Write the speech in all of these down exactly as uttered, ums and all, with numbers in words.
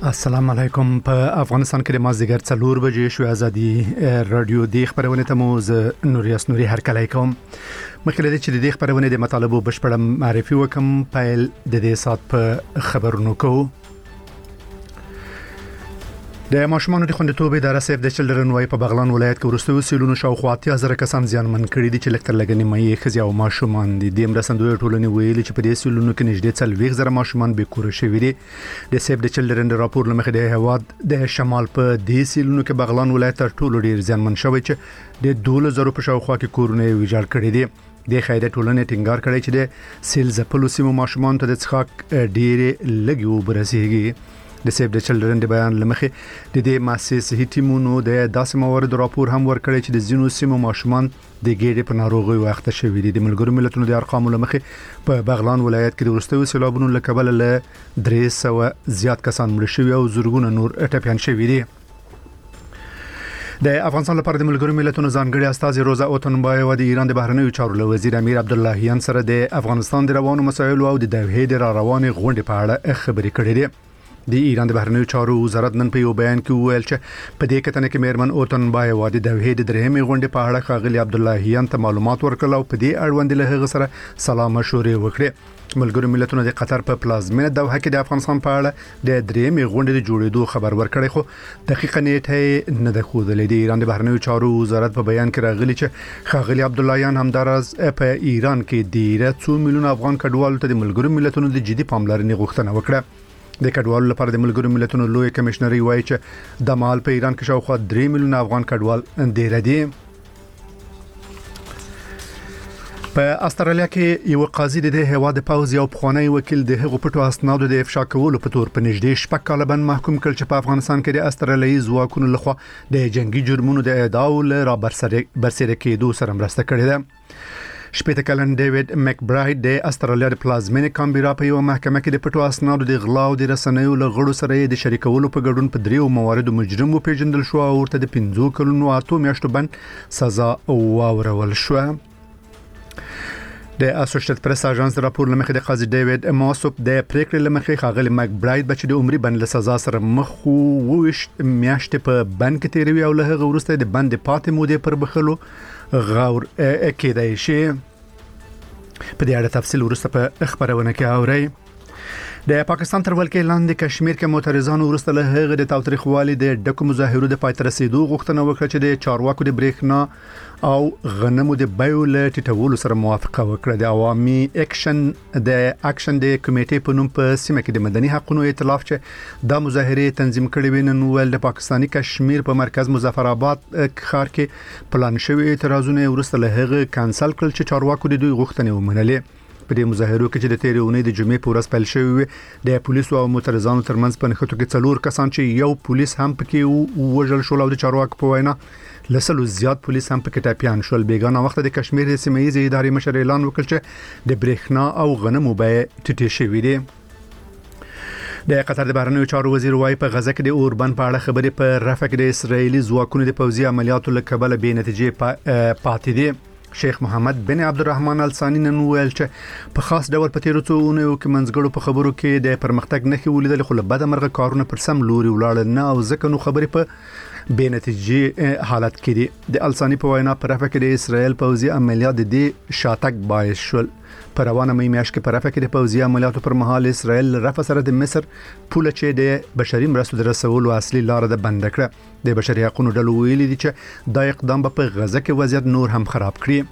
السلام علیکم. په افغانستان کې د مازدیګر څلور بجې شو. ازادي رادیو د خبرونه ته مو ز نوریاس نوري هر کله کوم. مخکې د چې د خبرونه د مطالبه بشپړ معرفي وکم پیل د دې سات په خبرونو کو. د ماشومانو د خوندیتوب اداره سیف د چلډرن وای په بغلان ولایت کې ورستو سیلونو شاوخوا اتیا زره کسان زیانمن کړي دي چې لکتر لګنې مې خزي او ماشومان دي. د مرسندوی ټولنې ویلي چې په دې سیلونو کې نږدې څلوېښت زره ماشومان به کور شوي دي. د سیف د چلډرن راپور لمخې د هواد د شمال په دې سیلونو کې بغلان ولایت تر ټولو ډیر زیانمن شوی چې د دوله زره په شاوخوا کې کورونه ویجاړ کړي دي. د خیرات ټولنې ټینګار کړی چې د سیل زپلو سیمو ماشومان ته د څښاک ډیر لګي وبرسيږي. د سیف د چلډرن د بیان لمخې د دې مؤسسې ټیمونو د داسې موارد راپور هم ورکړی چې د زینو سیمو ماشومان د ګېډې په ناروغي واخته شوي دي. د ملګرو ملتونو د ارقامو لمخې په بغلان ولایت کې د ورستوي سیلابونو له کبله له درې سوه زیات کسان مړه شوي او زرګونه نور ټپيان شوي دي. د افغانستان لپاره د ملګرو ملتونو ځانګړي استاذ روزا اوتنبایو د ایران د بهرنیو چارو وزیر امیر عبداللهیان سره د افغانستان د روانو مسایلو او د دوحې د را روانې غونډې په اړه خبرې کړې دي. د ایران د بهرنیو چارو وزارت نن په یو بیان کې وویل چې په دې کتنه کې میرمن اوتنبایو د دوحې د درېمې غونډې په اړه ښاغلي عبداللهیان ته معلومات ورکړل او په دې اړوند له هغه سره سلام مشورې وکړې. ملګرو ملتونو د قطر په پلازمینه دوحه کې د افغانستان په اړه د درېمې غونډې د جوړېدو خبر ورکړی خو دقیقه نیټه نه ده ښودلې. د ایران د بهرنیو چارو وزارت په بیان کې راغلي چې ښاغلي عبداللهیان همداراز په ایران کې د څو میلیون افغان کډوالو ته د ملګرو ملتونو د جدي پاملرنې غوښتنه وکړه. د کډوالو لپاره د ملګرو ملتونو لوی کمشنري وایي چې د مال په ایران کې شاوخوا درې میلیون افغان کډوال ډیر دي. په استرالیا کې یو قاضي د هواد پاوز یو پخوانی وکیل د هغو پټو اسنادو د افشا کولو په تور په نږدې شپږ کاله باندې محکوم کړ چې په افغانستان کې د استرالیایي ځواکونو لخوا د جنگي جرمونو د اعدام له برسره برسره کېدو سره مرسته کړې ده. شپږ کلن ډیوډ مکبراید د استرالیا د پلازمینه کامبرا په یو محکمه کې د پټو اسنادو د غلا او د رسنیو له غړو سره د شریکولو په ګډون په دریو مواردو مجرم و پیژندل شو او ورته د پنځو کلونو اته میاشتو بند سزا واورول شو. د اسوسییټډ پریس اژانس راپور لمخې د قاضي ډیوډ ماسوب د پریکړې لمخې ښاغلي مکبراید بچ د عمري بند له سزا سره مخ وو میاشتې په بند کې تیروي او له هغه وروسته د بند پاتې مودې پر بخلو غور کېدای شي. په دې اړه تفصیل ورسته په خبرونه کې اوري. د پاکستان تر ولکې لاندې کشمیر کې معترضانو ورسته له هغه د تاوتریخوالي د ډکو مظاهرو د پای تر رسیدو غوښتنه وکړه چې د چارواکو د برېښنا او غنمو د بیو له ټیټولو سره موافقه وکړه. د عوامي اکشن د اکشن د کمیټې په نوم په سیمه کې د مدني حقوقو ائتلاف چې د مظاهرې تنظیم کړي وینن ول د پاکستاني کشمیر په مرکز مظفر آباد ښار کې پلان شوی اعتراضونه ورسته له هغه کانسل کړل چې چارواکو د دوی غوښتنې ومنلې. په دې مظاهرو کې چې د تیرې اونۍ د جمعې په ورځ پیل شوی د پولیسو او معترضانو ترمنځ په نښتو کې څلور کسان چې یو پولیس هم پکې وژل شول او د چارواکو په وینا لسلو زیات پولیس هم پکې ټاپیان شول. بیګانه وخت د کشمیر د سیمه ییزې ادارې مشر اعلان وکړ چې د برېښنا او غنمو بیې ټیټې شوې دي. د قطر د بهرنیو چارو وزیر وايي په غزه کې د اوربن په اړه خبرې په رفح کې د اسرایلی ځواکونو د پوځي عملیاتو له کبله بې نتیجې پاتې دي. شیخ محمد بن عبدالرحمن الثانی نن ویل چې په خاص ډول په تیرو څو اونیو کې منځګړو په خبرو کې د پرمختګ نښې ولیدل خو له بده مرغه کارونه پر سم لوري ولاړ نه او ځکه نو خبرې په بې نتیجې حالت کې دي. د الثانی په وینا په رفح کې د اسرایل پوځي عملیات د دې شاتګ باعث شول. په روانه مې میاشت کې په رفح کې د پوځي عملیاتو پر مهال اسرایل رفح سره د مصر پوله چې د بشري مرستو د رسولو اصلي لار ده بند کړه. د بشري حقوقو ډلو ویلي دي چې دا اقدام په غزه کې وضعیت نور هم خراب کړي.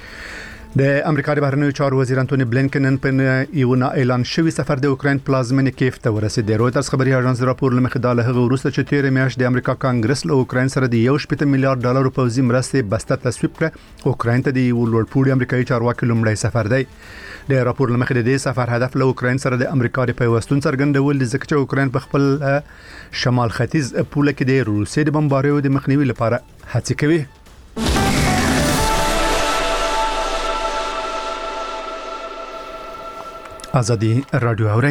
د امریکا د بهرنیو چارو وزیر انټونی بلینکن په یو نه اعلان شوی سفر د اوکراین پلازمینه کیف ته ورسید. د رویټرز خبري اژانس راپور لمخې د هغه وروسته چې تیر میاشت د امریکا کانګرس له اوکراین سره د یو شپږ میلیارډ ډالر پوځي مرستې بسته تصویب کړه. اوکراین ته د یو لوړپوړي امریکایي چارواکي لومړی سفر دی. د راپور لمخې د دې سفر هدف له اوکراین سره د امریکا د پیوستون څرګندول دي ځکه چې اوکراین په خپل شمال ختیځ پوله کې د روسیې د بمباریو د مخنیوي لپاره هڅې کوي. ازادي رادیو اوري.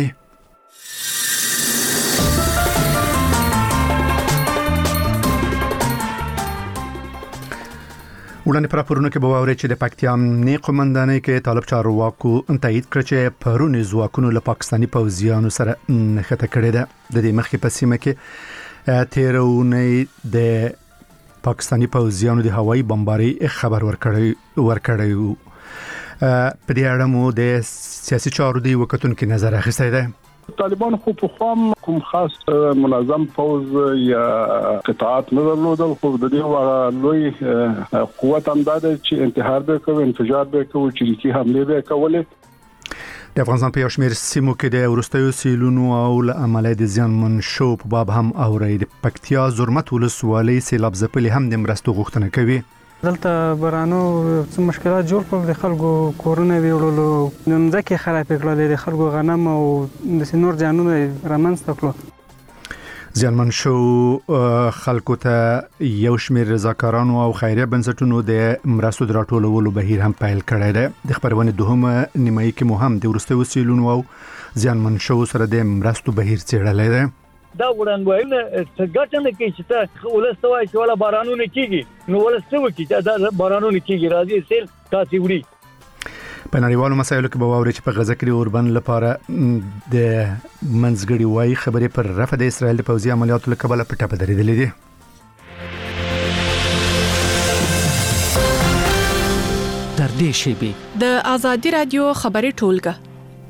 وړاندې پر راپورونو کې به واوري چې د پکتیا امنیه قومندانۍ کې طالب چارواکو تایید کړ چې پرون ځواکونو له پاکستاني پوځیانو سره نښته کړې ده. د دې مخکې په سیمه کې تیرونې د پاکستاني پوځیانو د هوایي بمباري خبر ورکړی ورکړی په دې اړه مو د سیاسي چارو دی وکتونکو نظر اخیستی دی. طالبان خو په خام کوم خاص منظم فوز یا قطاعات نه درلودل، خو د دې لوی قوت هم دا چې انتحار به کوي، انفجار به کوي، چریکي حمله به کوي. د افغانستان په یو شمېر سیمو کې د ورستیو سیلونو او له امله د زیانمن شو په باب هم اوري. د پکتیا زرمت ولسوالۍ سیلاب ځپلي هم د مرستو غوښتنه کوي. دلته بارانو څه مشکلات جوړ کړل، د خلکو کورونه ویړلو، د ځمکې خراب کړل، د خلکو غنم او د سنور جانونه رامنځته کړل. زیانمن شو خلکو ته یو شمېر رضاکارانو او خیریه بنسټونو د مرستو د راټولولو بهیر هم پیل کړی دی. د خبرونې دوهمه نیمایي کې مو هم د وروستیو سیلونو او زیانمن شو سره د مرستو بهیر څېړلی دی. دا وړاندوینه څه ګټه نه کوي چې ته ولسته وایي چې ولا بارانونه کیږي، نو ولسته وکړي چې دا بارانونه کیږي، راځي سیل تاسو وړي. په نړیوالو مسایلو کې به واوري چې په غزه کې د اوربن لپاره د منځګړي وایي خبرې پر رفع د اسرائیل د پوځي عملیاتو له کبله په ټپه درېدلې دي. تر دې شیبې د آزادي رادیو خبري ټولګه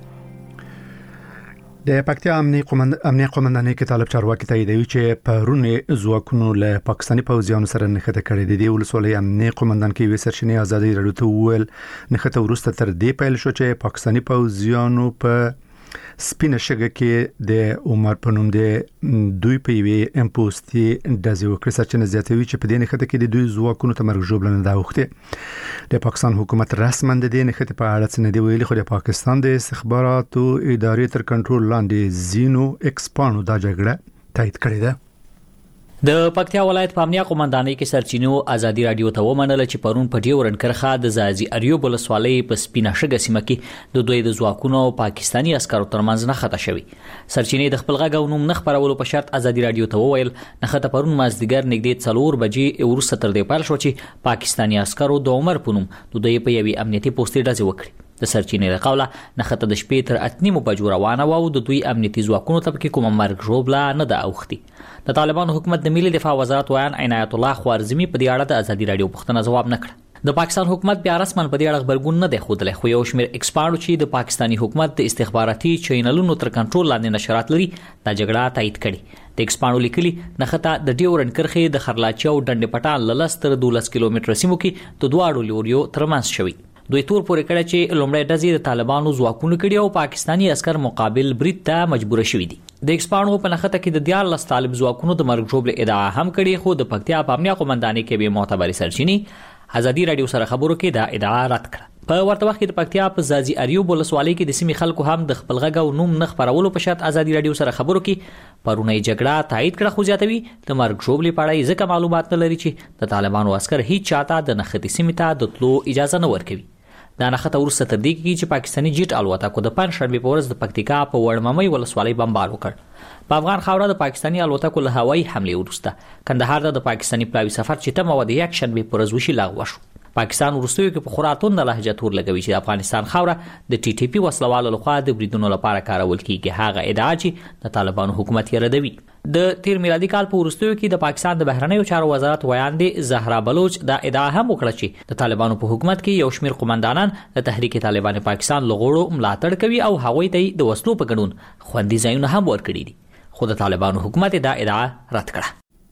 د پکتیا امنیه قومندانۍ کې طالب چارواکي تاییدوي چې پرون ځواکونو له پاکستاني پوځیانو سره نښته کړې دي. ولسوالۍ امنیه قومندان کې وی سرچینې آزادي رادیو ته وویل نښته وروسته تر دې پیل شو چې پاکستاني پوځیانو په سپینه شګه کې د عمر په نوم د دوی په وی ام پوسټي دازي وکړه. سرچینې زیاتوي چې په دې نښته کې د دوی ځواکونو ته مرګ ژوبل نه دا وخته. د پاکستان حکومت رسمن د دې نښته په اړه څه نه دی ویلي، خو د پاکستان د استخباراتو ادارې تر کنټرول لاندې زینو ایکسپانو دا جګړه تایید کړې ده. د پکتیا ولایت په امنیه قومندانۍ کې سرچینو آزادي رادیو ته ومنل چې پرون په ډیورن کرخه د زازي اریو ولسوالۍ په سپینه شګه سیمه کې د دوی د ځواکونو پاکستاني عسکرو ترمنځ نه خطا شوی. سرچینې د خپل غږ او نوم نه خبرولو په شرط آزادي رادیو ته وویل نخته پرون مازدیګر نږدې څلور بجې ورسته تر دې پیل شو چې پاکستاني عسکرو د عمر په نوم د دوی په یوې امنیتي پوسټي ډزې وکړې. د سرچینې له قوله نخته د شپې تر اتنیمو بجو روانه و او د دوی امنیتي ځواکونو ته پکې کومه مرګ ژوبله نه ده اوختي. د طالبانو حکومت د ملي دفاع وزارت ویان عنایت الله خوارزمي په دې اړه د آزادي رادیو پوښتنه جواب نه کړ. د پاکستان حکومت بیا رسمن په دې اړه خبرګون نه دی ښودلی، خو یو شمېر ایکسپرټ چې د پاکستاني حکومت د استخباراتي چینلونو تر کنټرول لاندې نشرات لري دا جګړه تایید کړي. د ایکسپرټ لیکلي نخته د ډیورن کرخې د خرلاچي او ډنډ پټان له لس تر دولس کیلومتر سیمو کې د دواړو لوریو ترمنځ شوی. دوی تور پورې کړه چې لومړی ډزې د طالبانو ځواکونو کړي او پاکستاني عسكر مقابل برید ته مجبور شوي دي. د ایکسپرټو په نخته کې د دیارلس طالب ځواکونو د مرګ ژوبل ادعا هم کړي، خو د پکتیا په امنیه قومندانۍ کې به معتبرې سرچینې آزادي رادیو سره خبرو کې دا ادعا رد کړه. په ورته وخت کې د پکتیا په زازي اریو ولسوالۍ کې د سیمې خلکو هم د خپل غږ او نوم نه خبرولو په شرط آزادي رادیو سره خبرو کې پرونی جګړه تایید کړه، خو زیاتوي د مرګ ژوبل په اړه ځکه معلومات نه لري چې د طالبانو عسكر هیڅ چاته د نښتې سیمې ته د تلو اجازه نه ورکوي. دا نښته وروسته تر دې کې چې پاکستاني جیټ الوتکو د پنځشنبې په ورځ د پکتیکا په وړممۍ ولسوالۍ بمبار وکړ. په افغان خاوره د پاکستاني الوتکو له هوایي حملې وروسته کندهار ته د پاکستاني پلاوي سفر چې تم و د یک شنبې په ورځ وشي لغوه شو. پاکستان وروستیو کې په خوراتون د لهجه تور لګوي چې د افغانستان خاوره د ټي ټي پی وسلوالو لخوا د بریدونو لپاره کارول کیږي. هغه ادعا چې د طالبانو حکومت یې ردوي. د تیر میلادي کال په وروستیو کې د پاکستان د بهرنیو چارو وزارت ویاندې زهرا بلوچ دا ادعا هم وکړه چې د طالبانو په حکومت کې یو شمېر قومندانان د تحریک طالبان پاکستان لغړو ملاتړ کوي او هغوی ته د وسلو په ګډون خوندي ځایونه هم ورکړي دي، خو د طالبانو حکومت دا ادعا رد کړه.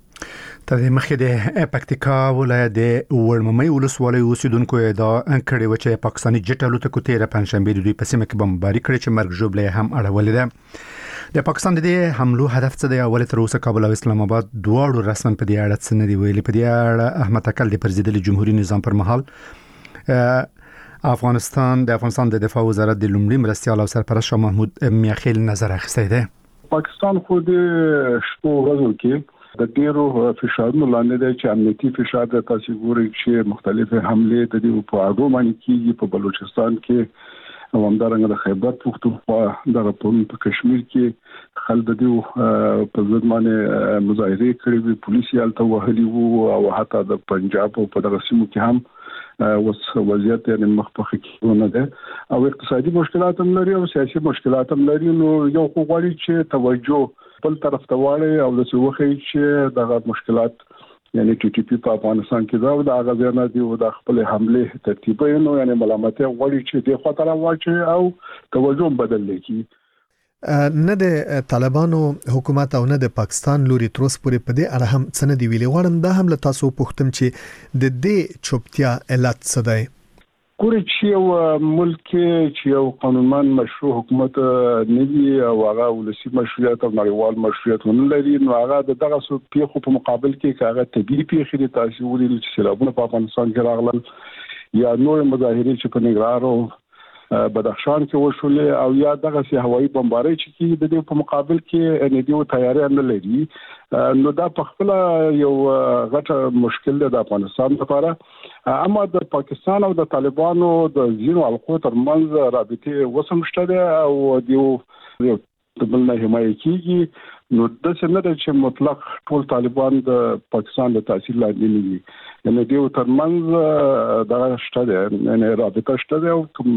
تر دې مخکې د پکتیکا ولایت د وړممۍ ولسوالۍ اوسیدونکو ادعا کړې و چې پاکستاني جټ الوتکو تیره پنځشنبې د دوی په سیمه کې بمباري کړې چې مرګ ژوبله هم اړولې ده. د پاکستان د دې حملو هدف څه دی؟ اول تر اوسه کابل او اسلام آباد دواړو رسمن په دې اړه څه نه دی ویلي. په دې اړه احمد اکل د پرزیدلي جمهوریت نظام پر مهال افغانستان د افغانستان د دفاع وزارت د لومړي مرستیال او سرپرست شاه محمود میاخیل نظر اخیستی دی. پاکستان خو د شپو ورځو کې د ډیرو فشارونو لاندې دی چې امنیتي فشار د تاسو ګوري چې مختلفه حمله د دې په اړه باندې کیږي. په بلوچستان کې او همدارنګه د خیبر پختونخوا د په کشمیر کې خلک د دې په ضد باندې مظاهره کړې وي، پولیس یې الته وهلي وو او حتی د پنجاب او په دغه سیمو کې هم اوس وضعیت یعنی مخ په خکونه ده او اقتصادي مشکلات هم لري او سیاسي مشکلات هم لري. نو یو خو غواړي چې توجه بل طرف ته واړي او د څه چې دغه مشکلات یعنی ټي ټي پی په افغانستان کې دا د هغه ځای نه دی او د خپل حمله ترتیب نو یعنی ملامتي غواړي چې د خطر واچي او توجه بدل لکي. نه د طالبانو حکومت او نه د پاکستان لوري تروس پورې په دې اړه هم څه نه دی ویلي. غواړم دا هم له تاسو پوښتم چې د دې چوپتیا علت څه دی؟ کوري چې یو ملک چې یو قانونمن مشروع حکومت نه وي او هغه ولسی مشروعیت او نړیوال مشروعیت نه لري نو هغه دغه څو پیښو په مقابل کې هغه طبيعي پیښې دي تاسو ولې چې سیلابونه په افغانستان کې راغلل یا نور مظاهرې چې په ننګرهار او بدخشان کې وشولې او یا دغه سي هوایي بمبارۍ چې د دې په مقابل کې ان دې تیاری نه لري نو دا په خپل یو غټه مشکل ده د افغانستان لپاره. اما د پاکستان او د طالبانو د زینو القو ترمنځ رابطه وسمشته ده او دیو د بل نه حمایت کیږي نو د څه نه چې مطلق ټول طالبان د پاکستان د تاثیر لاندې نه دي. یعنی دیو ترمنځ دا شته ده یعنی رابطه شته ده او کوم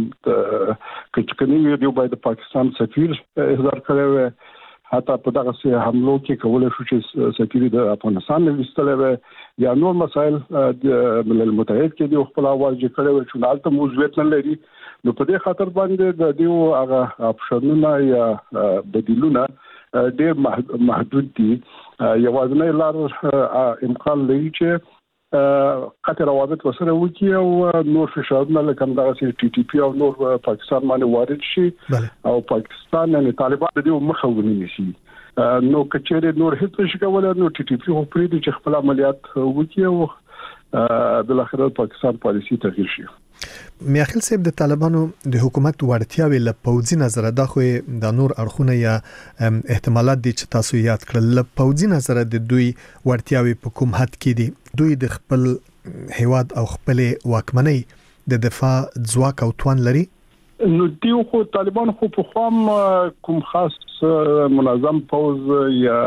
کچکنی دیو باید پاکستان سفیر احضار کړي حتی په دغه سه حملو کې کولای شو چې سفیر د افغانستان لوستلې یا نور مسائل د ملل متحد کې دی خپل اواز کړي چې نالته موضوعیت نه لري نو په دې خاطر باندې د دیو هغه اپشنونه یا بدیلونه ډېر محدود دي. یوازنی لار امکان لري چې قطر روابط وسره وکي او نور فشارونه لکه دغه سي ټي ټي پی او نور پاکستان باندې وارد شي او پاکستان نه طالبان د دې مخه ونیسي نو کچېره نور هیڅ نشي کولای نو ټي ټي پی خو پرې دي چې خپل عملیات وکي او بل اخر پاکستان پالیسي تغیر شي. میاخیل صاحب د طالبانو د حکومت وړتیاوي له پوځي نظر د خو د نور اړخونه یا احتمالات دي چې تاسو یاد کړل له پوځي نظر د دوی وړتیاوي په کوم حد کې دي دوی د خپل هیواد او خپل واکمنۍ د دفاع ځواک او توان لري؟ نو دیو خو طالبان خو په خام کوم خاص منظم پوځ یا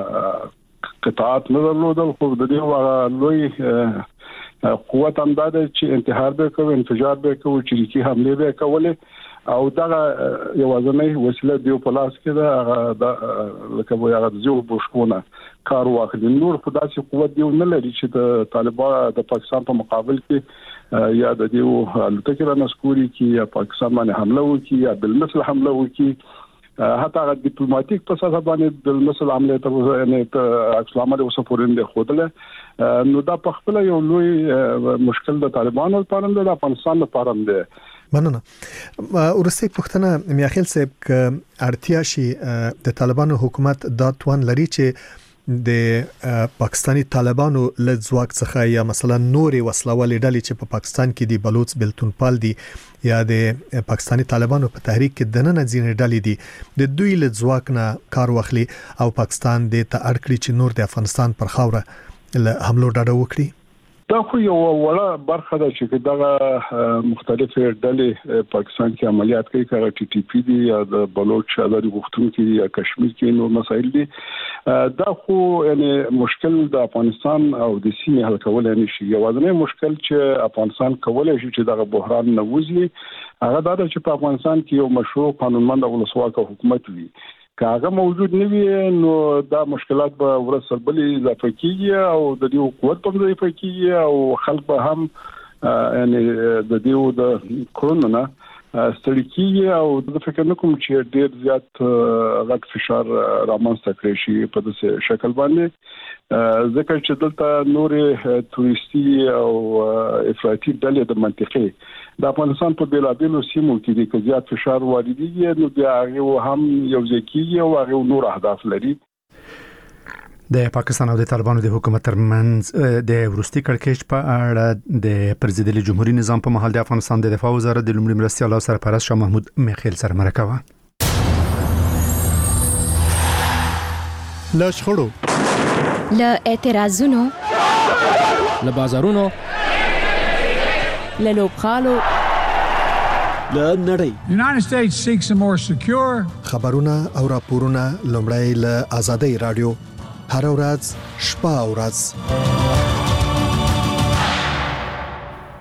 قطاعات نه درلودل خو د دې لوی قوت هم دا چې انتحار به کوي انفجار به کوي چریکي حمله به کوي او دا یوازنۍ وسیله دی په لاس کې دا لکه وایي هغه زیو بشکونه کار واخلي نور خدای چې قوت دی نه لري چې د طالبان د پاکستان په مقابل کې یا د دیو الوتکې را نسکوري کې یا پاکستان باندې حمله وکړي یا بل مثل حمله وکړي حتی هغه ډیپلوماټیک په اساس باندې د مثل عملیات یعنی اسلام د وسپورند خودله نو دا په خپل یو لوی مشکل د طالبانو لپاره د افغانستان لپاره دی. مننه. ورسته پښتنه میاخیل صاحب اړتیا شي د طالبانو حکومت دا توان لري چې د پاکستانی طالبانو له ځواک څخه یا مثلا نورې وسلوالې ډلې چې په پاکستان کې دی بلوچ بلتونپال دي یا د پاکستانی طالبانو په تحریک کې د نن ځینې ډلې دي د دوی له ځواک نه کار واخلي او پاکستان د ته اړکړي چې نور د افغانستان پر خاوره له حملو ډډه وکړي. دا خو یو وړه برخه ده چې دغه مختلفې ډلې پاکستان کې عملیات کوي کړه ټي ټي پی دي یا د بلوچ ازادي غوښتونکو یا کشمیر کې نور مسایل دي دا خو یعنی مشکل د افغانستان او د سیمې حل کول نه شي. یوازینی مشکل چې افغانستان کولای شي چې دغه بحران نه وځي هغه دا چې په افغانستان کې یو مشروع قانونمند او ولسواک حکومت وي که هغه موجود نه وي نو دا مشکلات به ورسره بل اضافه کیږي او د دې قوت په اضافه کیږي او خلک به هم یعنی د دې د کرونا ستړي کیږي او د فکر نه کوم چې ډیر زیات غټ فشار رامنځته کړی شي په داسې شکل باندې ځکه چې دلته نور توريستي او افراطي ډلې د منطقې د افغانستان په بیلابیلو سیمو کې د زیات فشار واردېږي نو بیا هغه هم یو ځکه او هغه نور اهداف لري. د پاکستان او د طالبانو د حکومت ترمنځ د ورستي کړکېچ په اړه د پرزیدنت جمهوریت نظام په محل د افغانستان د دفاع وزارت د لومړي مرستیال او سرپرست شاه محمود میخیل سره مرکه وه. له شخړو له اعتراضونو له بازارونو له لوبغالو له نړۍ The United States seeks a more secure خبرونه او راپورونه لومړی له آزادۍ رادیو هر ورځ شپه او ورځ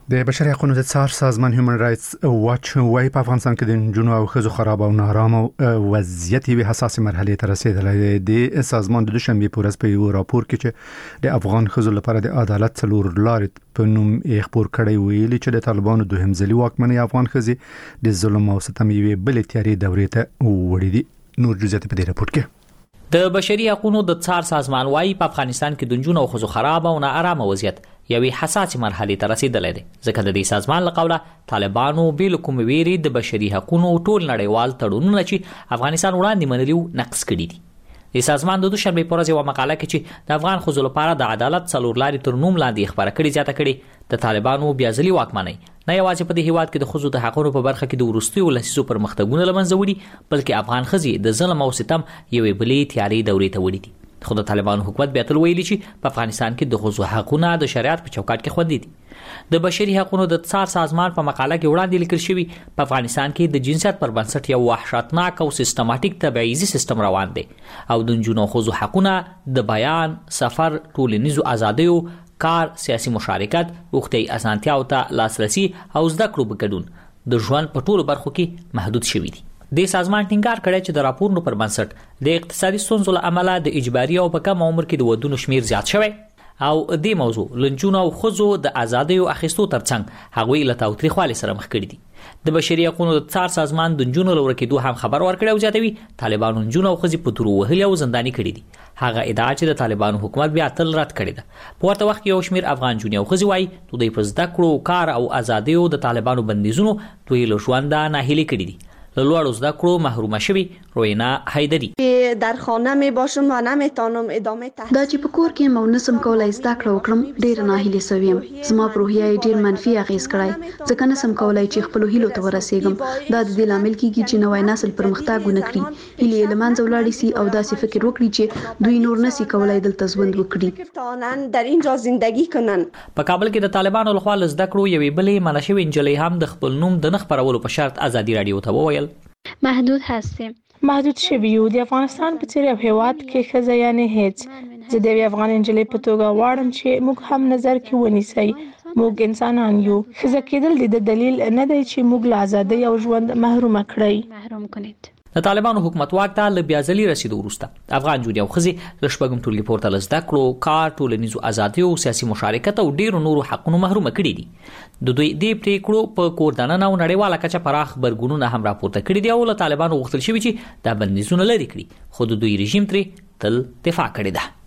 د بشري حقوقو د څار سازمان هیومن رائټس واچ وايي په افغانستان کې د جنونو او خزو خراب او نارامه وضعیت یوه حساسه مرحله ته رسیدلی دی. د سازمان د دوشنبه په ورځ په یو راپور کې چې د افغان خزو لپاره د عدالت څلور لارې په نوم یې خبر کړی ویلي چې د طالبانو دوهم ځلي واکمنۍ افغان خزي د ظلم او ستم یوه بل تیاري دورې ته وړي دي. نور جزئیات په دې راپور کې. د بشري حقوقو د څار سازمان وايي په افغانستان کې د جنونو او خزو خراب او نارامه وضعیت یوې حساسه مرحله ته رسیدلې ده. ځکه د دې سازمان له قوله طالبانو بل کوم ویري د بشري حقوقو ټول نړیوال تړونونه چې افغانستان وړاندې منلي نقض کړي دي. د سازمان د دوشنبه په ورځ یو مقاله کې چې د افغان خزو لپاره د عدالت څلور لارې تر نوم لاندې خبره کړې زیاته کړي د طالبانو بیا ځلي واکمنۍ نه یوازې په دې هیواد کې د خزو د حقوقو په برخه کې د ورستیو لسیزو پرمختګونه لمنځه وړي بلکې افغان خزي د ظلم او ستم یوې بلې تیاري دورې ته وړي دي. خو د طالبانو حکومت بیا تل ویلي چې په افغانستان کې د خزو حقوقونه د شریعت په چوکاټ کې خوندي دي. د بشري حقوقو د څار سازمان په مقاله کې وړاندې لیکل شوی په افغانستان کې د جنسیت پر بنسټ یو وحشتناک او سیستماتیک تبعیضي سیستم روان دی او د جنونو خزو حقوقونه د بیان، سفر، ټولنیزو ازادیو، کار، سیاسي مشارکت، روغتي اسانتیا او ته لاسرسي او زده کړو بګډون د ژوند په ټولو برخو کې محدود شوی دي. د سازمان ټینګار کړی چې د راپورونو پر بنسټ د اقتصادي ستونزو له امله د اجباري او په کم عمر کې د ودونو شمیر زیات شوی او د موضوع لنجونو او خزو د ازادۍ او اخیستو ترڅنګ هغوی له تاوتریخوالي سره مخ کړي دي. د بشري حقوقو د څار سازمان د جنونو لور کې دوه هم خبر ورکړی او زیاتوي طالبانو جنونو او خزي په تور وهلي او زنداني کړي دي. هغه ادعا چې د طالبانو حکومت بیا تل رد کړي ده. په ورته وخت کې یو شمیر افغان جنونو او خزي وايي دوی په زده کړو، کار او ازادیو د طالبانو بندیزونو دوی له ژونده ناهیلي کړي دي. لوړو زده کړو محروم شوی روینا حیدری در خانه می باشم و نمیتونم ادامه تحصیل دا چې په کور کې مو نسم کولای زده کړو وکړم ډیر ناهیلي سویم. زما په روحیه ډیر منفي اغیز کړای ځکه نسم کولای چې خپل هیلو ته ورسېږم. دا د دې لامل کیږي چې نوې نسل پرمختګ ونکړي، هیلې لمنځه ولاړې سي او داسې فکر وکړي چې دوی نور نسي کولای دلته ژوند وکړي. تانن در اینجا زندگی کنن. په کابل کې د طالبانو لخوا زده کړو یوې بلې منشوي انجلۍ هم د خپل نوم د نخ پرولو په شرط ازادي رادیو ته وویل محدود هستیم. محدود شوی یو د افغانستان په څیر یو هیواد کې ښځه یعنی هیڅ. زه د یوې افغان نجلۍ په توګه غواړم چې موږ هم نظر کې ونیسئ. موږ انسانان یو. ښځه کېدل د دلیل نه دی چې موږ له ازادۍ او ژوند محروم کړئ. محروم کنید. د طالبانو حکومت واک ته له بیا ځلي رسیدو وروسته افغان جونې او خزي له شپږم ټولګي پورته له زده کړو، کار، ټولنیزو ازادیو، سیاسي مشارکت او ډیرو نورو حقونو محروم کړي دي. د دوی د پریکړو په کور دننه او نړیواله کچه پراخ برګونونه هم راپورته کړي دي او له طالبانو غوښتل شوی چې دا بندیزونه لري کړي خو د دوی رژیم ترې تل دفاع کړې ده.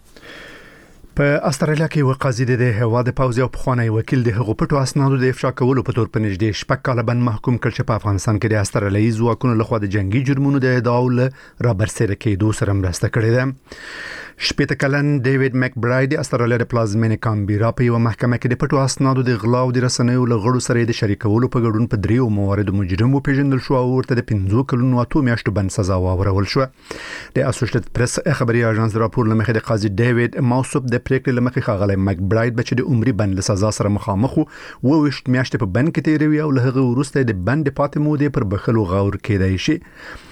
په استرالیا کې یو قاضي د هواد پوځي او پخوانی وکیل د هغو پټو اسنادو د افشا کولو په تور په نږدې شپږ کاله باندې محکوم کړ چې په افغانستان کې د استرالیایي ځواکونو لخوا د جنگي جرمونو د ادعاو له رابرسېره کېدو سره مرسته کړې ده. شپږ کلن ډیوډ میک برایډ د استرالیا د پلازمینې کامبیرا په یو محکمه کې د پټو اسنادو د غلا او د رسنیو له غړو سره د شریکولو په ګډون په دریو مواردو مجرم وپیژندل شو او ورته د پنځو کلونو اته میاشتو بند سزا واورول شو. د اسوسییټډ پریس خبري اژانس راپور لمخې د قاضي ډیوډ موصوب د پریکړې لمخې خاغلی میک برایډ بچ د عمري بند له سزا سره مخامخ وو وشت میاشتې په بند کې تیروي او له هغه وروسته د بند پاتې مودې پر بخلو غور کېدای شي.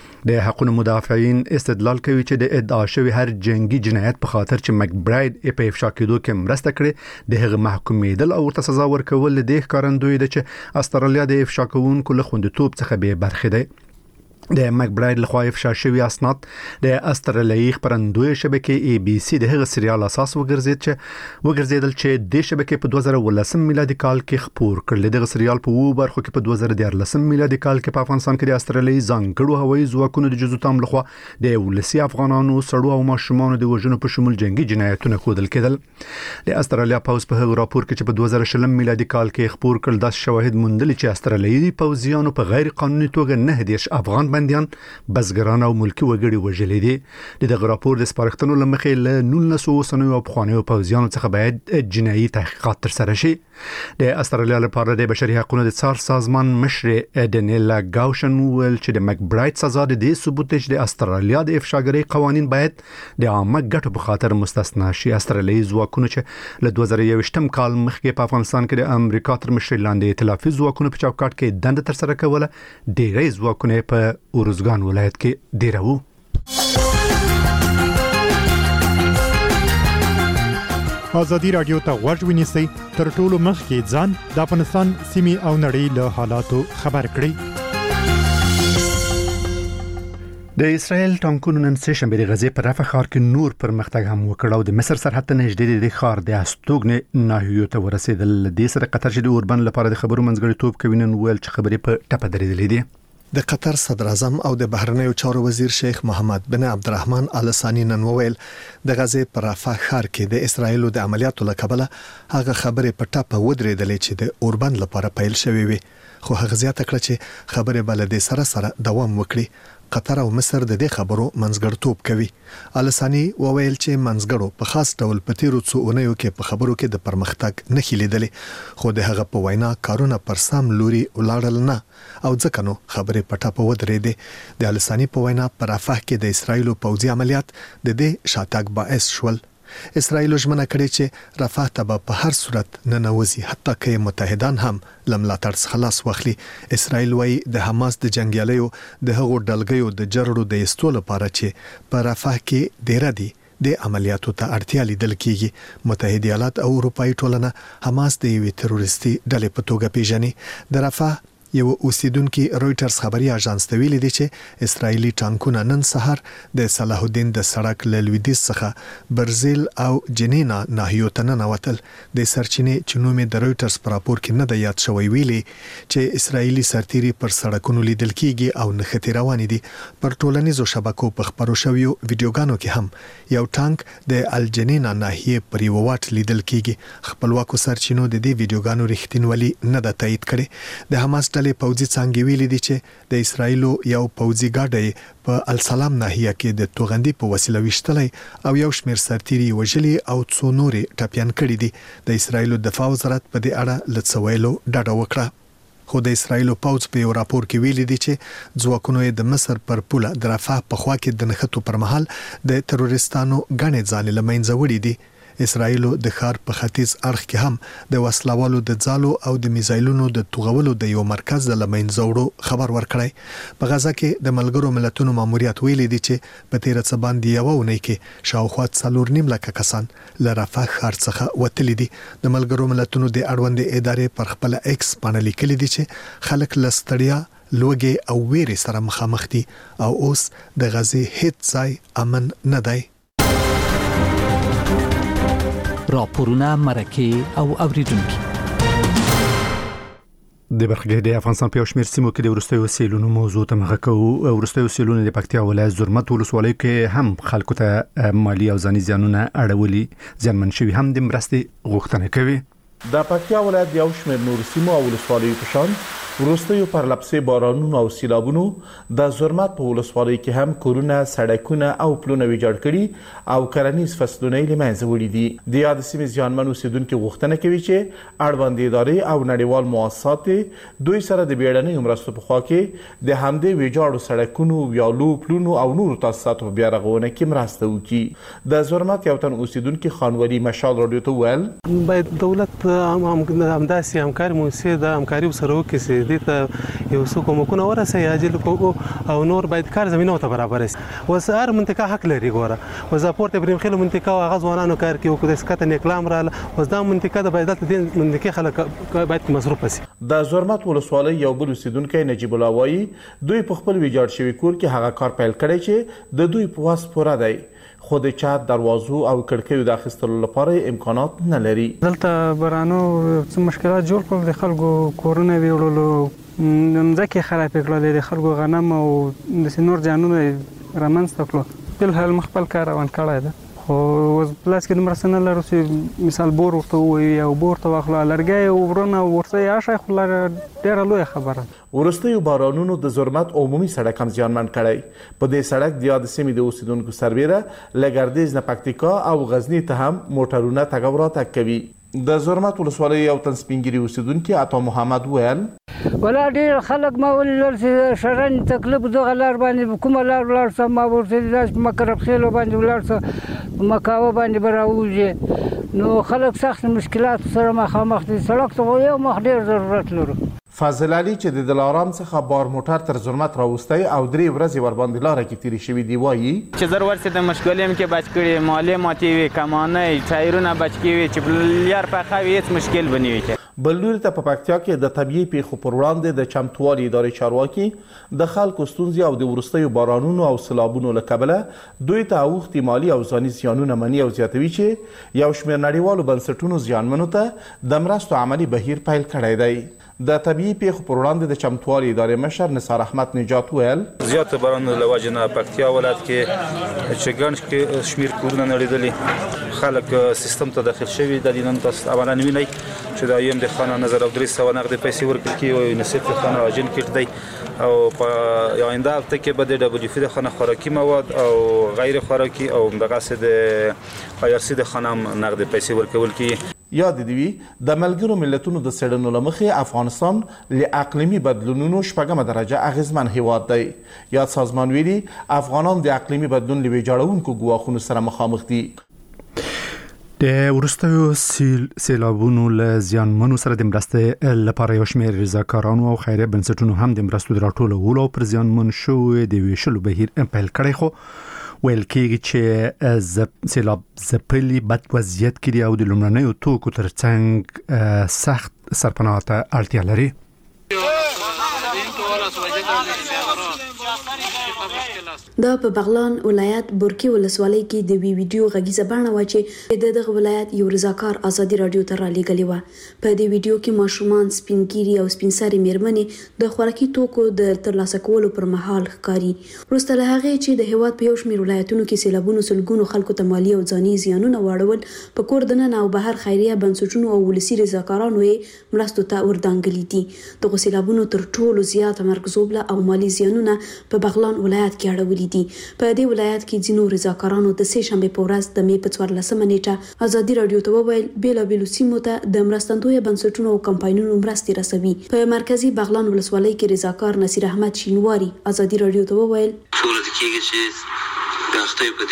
د حقوقو مدافعین استدلال کوي چې د ادعا شوی هر جنگي جنایت په خاطر چې میک برایډ په افشا کېدو کې مرسته کړې د هغه محکومېدل او ورته سزا ورکول د ښکارندوی ده چې استرالیا د افشا کوونکو له خوندیتوب څخه به برخه ده. د میک برایډ لخوا افشا شوی اسناد د استرالیایي خبرندوی شبکې ای بي سي د هغه سریال اساس وګرځید چې وګرځیدل چې د شبکې په دوه زره ولسم میلادي کال کې خبر کړل. دغه سریال په وو برخو کې په دوه زره دیارلسم میلادي کال کې په افغانستان کې د استرالیایي ځانګړو هوایي ځواکونو د جزو تام لخوا د ولسی افغانانو سړو او ماشومانو د وژنو په شمول جنگي جنایتونه کودل کېدل. د استرالیا پوز په هغه راپور کې چې په دوه زره شلم میلادي کال کې خبر کړل د شواهد موندل چې استرالیایي پوځیانو په غیر قانوني توګه نه دیش افغان بنديان بزګران او ملکی وګړي وژلې دي. دغه راپور د سپارښتنو لمخې له نولس سوه اوسنیو او پخوانیو پوځیانو څخه باید جنایي تحقیقات ترسره شي. د استرالیا لپاره د بشري حقوقو د څار سازمان مشر ډنیلا گاوشن ویل چې د میک برایډ سزا د دې ثبوت دی چې د استرالیا د افشاګرۍ قوانين باید د عامه ګټو په خاطر مستثنا شي. استرالیایي ځواکونو چې له دوه زره یوویشتم کال مخکې په افغانستان کې د امریکا تر مشرۍ لاندې ائتلافي ځواکونو په چوکاټ کې دنده ترسره کوله ډېری ځواکونه په اروزګان ولایت کې ډیرو. ازادي رادیو ته غوږ ونیسئ تر ټولو مخکې ځان د افغانستان سیمې او نړۍ له حالاتو خبر کړي. د اسرائیل ټانکونو نن سه شنبه د غزې په رفح ښار کې نور پرمختګ هم وکړ او د مصر سرحد ته نږدې د ښار د استوګنې ناحیو ته ورسېدل. د سره قطر چې د اوربن لپاره د خبرو منځګړی توپ کوي نن ویل چې خبرې په ټپه درېدلې دي. د قطر صدر اعظم او د بهرنیو چارو وزیر شیخ محمد بن عبدالرحمن آل ثانی نن وویل د غزې پر رفح ښار کې د اسرایلو د عملیاتو لکبله هغه خبرې په ټاپه ودرېدلې چې د اوربن لپاره پیل شوې وي، خو هغه زیاته کړه چې خبرې بل د سره سره دوام وکړي. قطر او مصر د دې خبرو منځګړتوب کوي. آل ثانی وویل چې منځګړو په خاص ډول په تیرو څو اونیو کې په خبرو کې د پرمختګ نه خلیدلې، خو د هغه په وینا کارونه پر سم لوري ولاړل نه او ځکه نو خبرې په ټاپه ودرېدې. د آل ثانی په وینا پر رفح کې د اسرایلو پوځي عملیات د دې شاتګ باعث شول. اسرائیل ژمنه کړې چې رفح ته په هر صورت نه نوځي حتی که متحدان هم لملاتړ خلاص واخلي. اسرائیل وايي د حماس د جنگیالیو د هغو ډلګیو د جرړو د استول لپاره چې په رفح کې ډیر دي د عملیاتو ته اړتیا لیدل کیږي. متحده ایالات او اروپאי ټولنه حماس د یوې تروریستي ډلې په توګه پیژني. د رفح یو اوسیدونکو رويټرز خبري اژانس ته ویلي دي چې اسرایلی ټانکونه نن سحر د صلاح الدین د سړک له لویدیځ څخه برزیل او جنینا ناحیو ته ننوتل. د سرچینې چې نوم د رويټرز پر راپور کې نه د یاد شوی ویلي چې اسرایلی سرتيري پر سړکونو لیدل کیږي او نښتې روان دي. پر ټولنیزو شبکو په خبرو شویو ویډیوګانو کې هم یو ټانک د الجنینا ناحیه پر یو واټ لیدل کیږي. خپلواکو سرچینو د دې ویډیوګانو رښتینولي نه د تایید کړي. د حماس ډلې پوځي څنګه ویلي دي چې د اسرایلو یو پوځي ګاډی په السلام ناحیه کې د توغندي په وسیله وشتلې او یو شمېر سرتيري وژلي او څو نوري ټاپيان کړي دي. د اسرایلو دفاع وزارت په دې اړه لڅویلو ډاډه وکړه، خو د اسرایلو پوځ په یو راپور کې ویلي دي چې ځواکونو د مصر پر پوله د رفح په خوا کې د نښتو پر مهال د تروریستانو غنې ځان له منځه وړي دي. اسرایلو د ښار په ختیځ اړخ کې هم د وسلوالو د ځالو او د میزایلونو د توغولو د یو مرکز د لمنځوړو خبر ورکړی. په غزا کې د ملګرو ملتونو ماموریت ویلي دي چې په تیر څه باندې یو ونې کې شاوخوا څلور نیم لک کسان له رفح ښار څخه وتلي دي. د ملګرو ملتونو د اړوند ادارې پر خپل ایکس باندې لیکلي دي چې خلک لستړیا لوګي او ویري سره مخامخ دي او اوس د غزې هیڅ ځای امن نه دی. راپورونه مرکه او اوریدونکو د برخه د افغانستان په شمیر سیمو کې د ورستیو سیلونو موضوع ته مخه کوو. ورستیو سیلونو د پکتیا ولایت زرمت ولسوالۍ کې هم خلکو ته مالی او ځاني زیانونه اړولي ځانمن شوي هم د مرستې غوښتنه کوي. د پکتیا ولایت یو شمیر نور سیمو او ولسوالیو په شان ورستیو پر لپسې بارانونو او سیلابونو د زرمت په ولسوالۍ کې هم کورونه، سړکونه او پلونه ویجاړ کړي او کرنیز فصلونه یې له منځه وړي دي. د یاد سیمې ځانمن اوسیدونکو غوښتنه کوي چې اړوند ادارې او نړیوال مؤسسات دوی سره د بیړنۍ مرستو په خوا کې د همدې ویجاړو سړکونو، ویالو، پلونو او نورو تاسیساتو بیا رغونه کې مرسته وکړي. د زرمت یو تن اوسیدونکو خانوالي مشال رادیو ته ویل باید دولت هم همداسې همکاري موسسې د همکاري سره وکړي دې ته یو څه کومکونه ورسي عاجل کو او نور باید کار زمينه ته برابر شي. وسار منطقه حق لري ګوره وزاپورت ابراهيم خيل منطقه او غزوانانو کار کوي او د سکته نیکلام را وزدا منطقه د بایدات د منطقه خلک باید مصروف شي. د زرمت ولسوالۍ یو بل اوسیدونکو نجیب الله وایي دوی په خپل ویجاړ شوی کور کې هغه کار پیل کړی چې د دوی په واس پوره دی، خو د چات دروازو او کړکیو د اخیستلو لپاره امکانات نه لري. دلته برانو څه مشکلات جوړ کړل، د خلکو کورونه ویړلو، ځکه خراب کړل، د خلکو غنم او د نور جانونه رامنځته کړل. بل حال مخبل کار روان کړی ده، خو اوس پلاس کې د مرسته نه لرو چې مثال بور ورته ووایي او بور ته واخلو لرګی او ورونه ورته یې اښی، خو ډېره لویه خبره. ورستیو بارانونو د زرمت عمومي سړک هم زیانمن کړی. په دې سړک د یاد سیمې د اوسیدونکو سربیره له ګردیز نه پکتیکا او غزنی ته هم موټرونه تګ او راتګ کوي. د زرمت ولسوالۍ یو تن سپینګیري اوسیدونکي عطا محمد ویل ولا ډېر خلک ما ولر چې شرن تکلیف دغه لار باندې کومه لار ولر سم ما ورته داس مکرب خېلو باندې ولر سم مکاوه باندې براوځي نو خلک سخت مشکلات سره مخامخ دي. سړک ته یو مخ ډېر ضرورت لري. فاضل علي چې د دلارام څخه بار موټر تر زرمت راوستی او درې ورځې ورباندې لاره کې تیرې شوي دی وایي چې زر ورسېدم مشکل هم کې بچ کړي مالې ماتې وي کمانۍ ټایرونه بچ کړي وي چې لیار پخه وي هېڅ مشکل به نه وي کې بل لوري ته په پکتیا کې د طبیعي پیښو پر وړاندې د چمتووالي ادارې چارواکي د خلکو ستونزې او د وروستیو بارانونو او سیلابونو له کبله دوی ته اوښتي مالي او ځاني زیانونه مني او زیاتوي چې یو شمېر نړیوالو بنسټونو زیانمنو ته د مرستو عملي بهیر پیل کړی دی. د طبیعي پیښو پر وړاندې د چمتووالي ادارې مشر نثار احمد نجات ویل زیات بارانونو له وجې نه پکتیا ولایت کې چې ګڼ شمېر کورونه نړېدلي خلک سیستم ته داخل شوي د دې نن تاسو اولا وینئ چې د ایم د خانه نظر او درې سوه نغدې پیسې ورکړل کېږي او یونیسف د خانه اجن کټ دی او په آینده هفته کې به د ډبلیو اف د خانه خوراکي مواد او غیر خوراکي او همدغسې د آی آر سی د خانه هم نغدې پیسې ورکول کېږي. یاد دې وي د ملګرو ملتونو د څېړنو له مخې افغانستان له اقلیمي بدلونونو شپږمه درجه اغیزمن هیواد دی. یاد سازمان ویلي افغانان د اقلیمي بدلون له ویجاړونکو ګواښونو سره مخامخ دي. د ورستیو سیلابونو له زیانمنو سره د مرستې لپاره یو شمېر رضاکارانو او خیریه بنسټونو هم د مرستو د راټولولو او پر زیانمن شوو د ویشلو بهیر پیل کړی خو ویل کېږي چې سیلاب ځپلي بد وضعیت کې دي او د لومړنیو توکو ترڅنګ سخت سرپناه ته اړتیا لري. دا په بغلان ولایت بورکی ولسوالۍ کې د وی ویډیو غږیزه بڼه و چې د دغه ولایت یو رضاکار ازادي رادیو ته را لېږلې و. په دې ویډیو کې ماشومان سپینګیري او سپینسري میرمنې د خوراکي توکو د ترلاسه کولو پر مهال ښکاري. وروسته له هغې چې د هیواد په یو شمېر ولایتونو کې سیلابونو سلګونو خلکو ته مالي او ځاني زیانونه واړول په کور دننه او بهر خیریه بنسټونو او ولسي رضاکارانو یې مرستو ته وردانګلي دي. دغو سیلابونو تر ټولو زیاته مرګ ژوبله او مالي زیانونه په بغلان ولایت کې اړولي دي. په دې ولایت کې ځینو رضاکارانو د سه شنبې په ورځ د مې په څوارلسمه نیټه ازادي رادیو ته وویل بیلابېلو سیمو ته د مرستندویه بنسټونو او کمپاینونو مرستې رسوي. په مرکزي بغلان ولسوالۍ کې رضاکار نصیر احمد شینواری ازادي رادیو ته وویل صورت کېږي چې د اخته په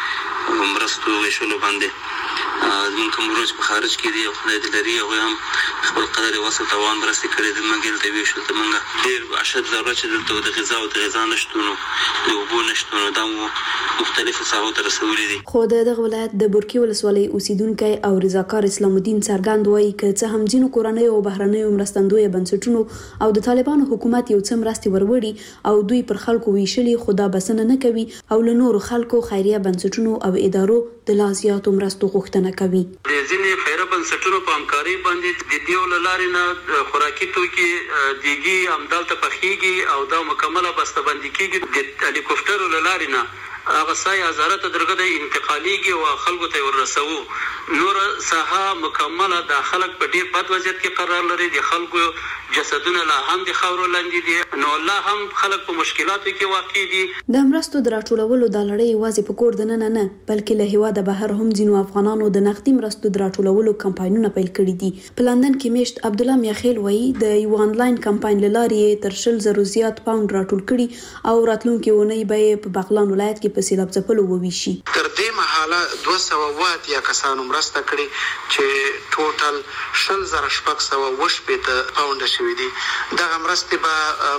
دې مرستو ویشلو باندې زموږ کوم ورځ په خارج کې دي او خدای دې لري هغوی هم خپل قدر وسه توان مرستې کړې دي. موږ دلته ویشل ته موږ ډېر اشد ضرورت چې دلته د غذا او د غذا نشتون د اوبو نشتون دا مو مختلفو ساحو ته رسولي دي. خو د دغه ولایت د بورکی ولسوالۍ اوسیدونکی او رضاکار اسلام الدین څرګند وایي که څه هم ځینو کورنیو او بهرنیو مرستندویه بنسټونو او د طالبانو حکومت یو څه مرستې وروړي او دوی پر خلکو ویشلي خو دا بسنه نه کوي او له نورو خلکو خیریه بنسټونو او ادارو د لا زیاتو مرستو غوښتنه کوي. د ځینې خیریه بنسټونو په همکارۍ باندې د دیو له لارې نه خوراکي توکي دیګي همدلته پخېږي او دا مکمله بسته‌بندي کېږي د هلیکوپټرو له لارې نه هغه سای هزاره ته درګه د انتقالیږي او خلکو ته ورسوو. نور ساحه مکمله د خلک په ډیر بد وضعیت کې قرار لري. د خلکو جسدونه لا هم د خاورو لاندې دي نو الله هم خلک په مشکلاتو کې واقع دي. د مرستو د راټولولو د لړۍ یوازې په کور دننه نه بلکې له هیواده بهر هم ځینو افغانانو د نقدي مرستو د راټولولو کمپاینونه پیل کړي دي. په لندن کې میشت عبد الله میاخیل وایي د یو آنلاین کمپاین له لارې تر شل زرو زیات پاوند راټول کړي او راتلونکي اونۍ به په بغلان ولایت کې په سیلاب ځپلو وویشي. تر دې مهاله دوه سوه اووه اتیا کسانو مرسته کړې چې ټوټل شل زره شپږ سوه اووه شپېته پاونډه شوي دي. دغه مرستې به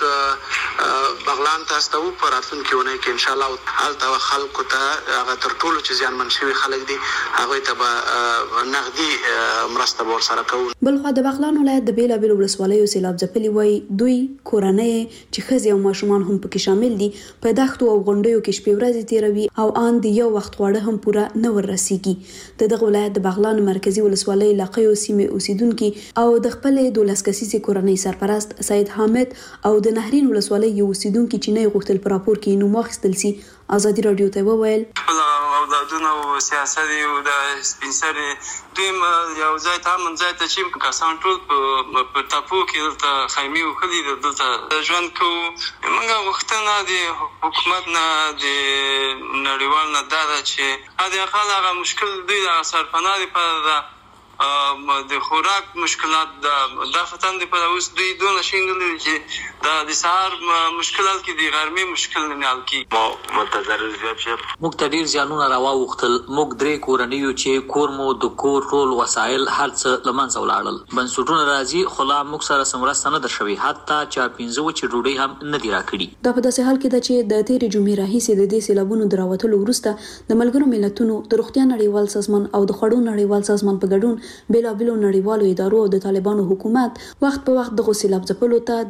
موږ بغلان ته استوو په راتلونکي اونۍ کې انشاءالله. هلته خلکو ته هغه تر ټولو چې زیانمن شوي خلک دي هغوی ته به نغدي مرسته به ورسره کوو. بلخوا د بغلان ولایت د بیلابېلو ولسوالیو سیلاب ځپلي وایي دوی کورنۍ چې ښځې او ماشومان هم پکې شامل دي په دښتو او غونډیو کې شپې ورځې تیروي او ان د یو وخت خواړه هم پوره نه ورسیږي. د دغه ولایت د بغلان مرکزي ولسوالۍ لقیو سیمې اوسیدونکي او د خپلې دولس کسیزې کورنۍ سرپرست سید حامد او د نهرین ولسوالۍ یو اوسیدونکي چې نه غوښتل په راپور کې نوم واخیستل سي ازادي رادیو ته وویل اولادونه او سیاست او د سپینسري دوی یو ځای ته من ځای ته چې کسان ټول په ټاپو کې دلته خیمې وکړي دلته ژوند کوو. موږ غوښتنه د حکومت نه د نړیوال نه دا ده چې حد اقل هغه مشکل دوی د سرپناه لپاره ده د خوراک مشکلات د فتن د په اوس دوی دونه شینګل چې د د سهار مشکلات کې د غرمې مشکل نه حل کی مو متضرر زیات شي موږ ته ډیر ځانونه راوختل موږ درې کورنیو چې کور مو د کور ټول وسایل هر څه لمنځه ولاړل بنسټونه راځي خلا موږ سره سمرسته نه درشوي حتی چا پنځه وچ ډوډۍ هم نه دی راکړي دا په داسې حال کې ده چې د تیرې جمعې راهیسې د دې سیلابونو دراوتلو وروسته د ملګرو ملتونو د روغتیا نړیوال سازمان او د خوړو نړیوال سازمان په ګډون بیلابېلو نړیوالو ادارو او د طالبانو حکومت وخت په وخت دغه سیلاب ځپلو ته